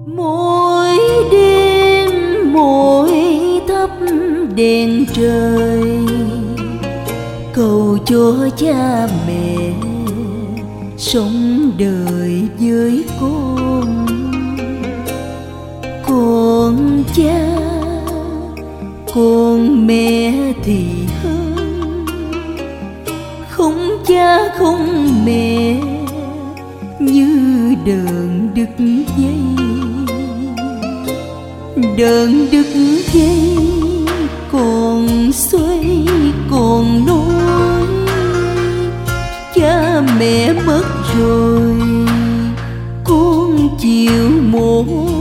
Mỗi đêm mỗi thắp đèn trời, cầu cho cha mẹ sống đời với con. Con cha con mẹ thì hơn, không cha không mẹ như đờn đứt dây. Đờn đứt dây còn xoay còn nối, cha mẹ mất rồi con chịu một